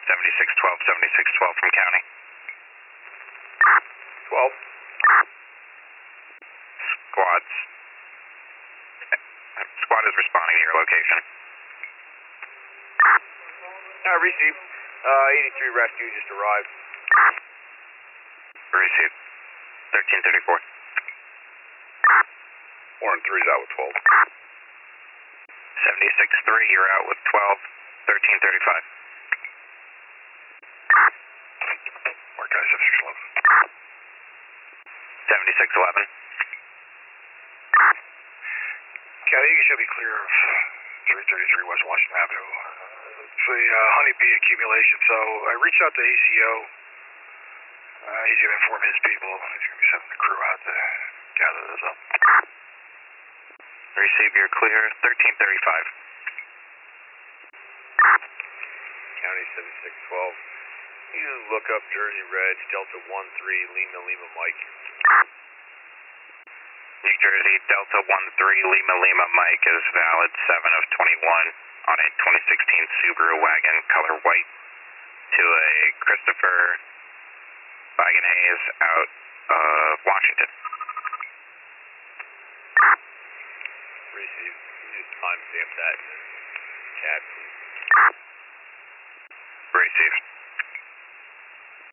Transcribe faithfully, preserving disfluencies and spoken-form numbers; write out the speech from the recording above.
seventy-six twelve, seventy-six twelve from county. twelve. Squads. Squad is responding to your location. Uh, received. Uh, eighty-three rescue just arrived. Received. thirteen thirty-four. Warren three's out with twelve. seventy-six three, you're out with twelve, thirteen thirty-five. Mark guy seventy-six eleven. seventy-six eleven. Okay, I think you should be clear of three thirty-three West Washington Avenue. It's the uh, honeybee accumulation, so I reached out to A C O. Uh, he's going to inform his people. He's going to be sending the crew out to gather this up. Receive, you're clear, thirteen thirty-five. County seventy-six twelve. You look up Jersey Reg, Delta one three, Lima Lima Mike. New Jersey, Delta one three, Lima Lima Mike is valid seven of twenty-one on a twenty sixteen Subaru wagon, color white, to a Christopher Wagon Hayes out of Washington. Receive. Can you just timestamp that in the chat, please? Received.